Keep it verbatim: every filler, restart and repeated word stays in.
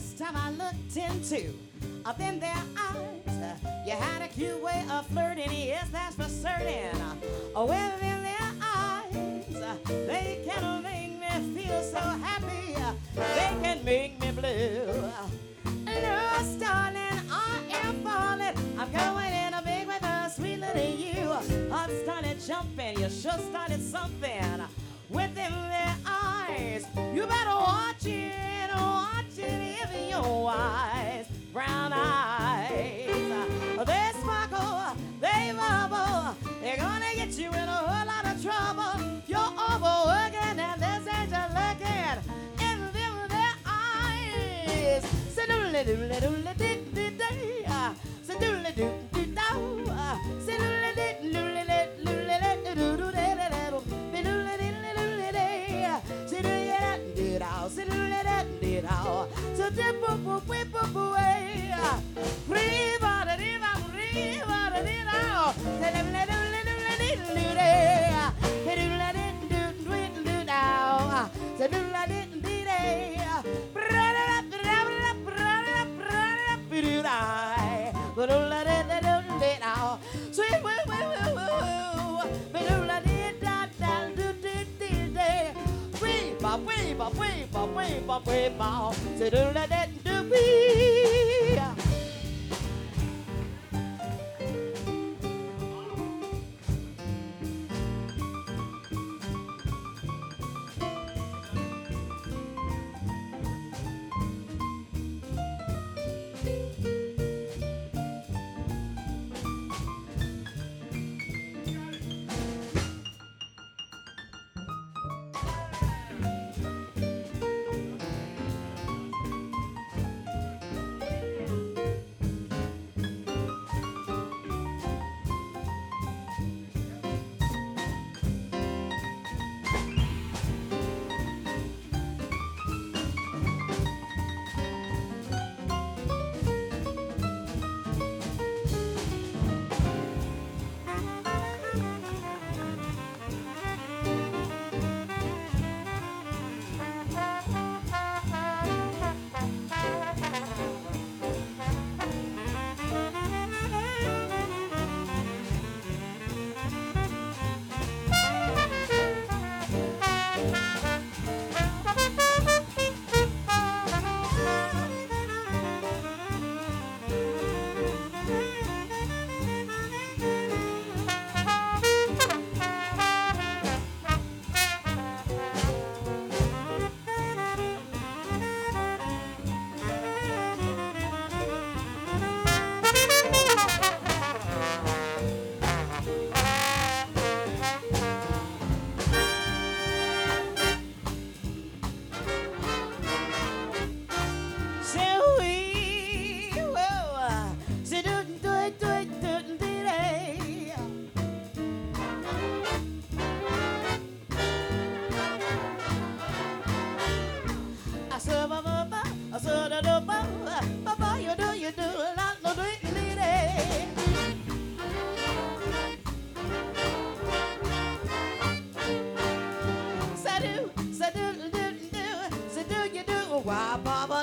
first time I looked into up in their eyes, uh, you had a cute way of flirting, yes, that's for certain. Uh, well, in their eyes, uh, they can make me feel so happy, uh, they can make me blue. No, darling, I am falling. I'm going in a big way for sweet little you. Heart started jumping, you sure started something within their eyes. You better watch it, watch it if you're wise. Brown eyes, they sparkle, they bubble. They're gonna get you in a whole lot of trouble. You're overworking and this ain't just looking in them their eyes. So doodle doodle doodle doo doo doo. So doodle doo doo doo. So doodle doo doodle doo doodle doo doo doo. So dip up up whip up away. Breathe on it, breathe on it, breathe on it, breathe on it. Let let let let let do that. Let let it do do it do now. So do let it do that. Bra da bra bra bra bra bra do that. But do let it do it now. Sweet woo woo woo woo. But do let it da da do do do do. Wee ba wee ba wee ba wee ba wee ba. So do let it do wee. Why, Baba?